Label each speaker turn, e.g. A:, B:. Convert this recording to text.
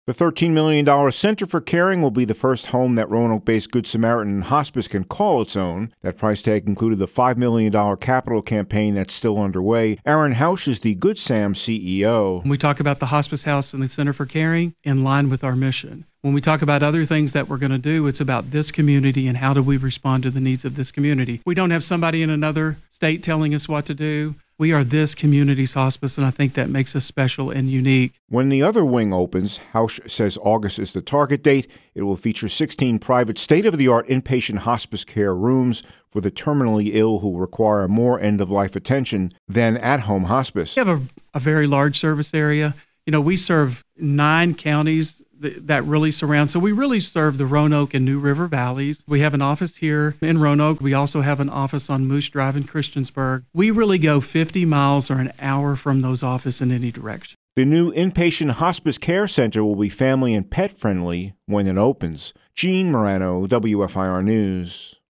A: The $13 million Center for Caring will be the first home that Roanoke-based Good Samaritan Hospice can call its own. That price tag included the $5 million capital campaign that's still underway. Aaron Hausch is the Good Sam CEO.
B: We talk about the Hospice House and the Center for Caring in line with our mission. When we talk about other things that we're going to do, it's about this community and how do we respond to the needs of this community. We don't have somebody in another state telling us what to do. We are this community's hospice, and I think that makes us special and unique.
A: When the other wing opens, Hausch says August is the target date. It will feature 16 private state-of-the-art inpatient hospice care rooms for the terminally ill who require more end-of-life attention than at-home hospice.
B: We have a very large service area. We serve 9 counties that really surround. So we really serve the Roanoke and New River valleys. We have an office here in Roanoke. We also have an office on Moose Drive in Christiansburg. We really go 50 miles or an hour from those offices in any direction.
A: The new inpatient hospice care center will be family and pet friendly when it opens. Gene Morano, WFIR News.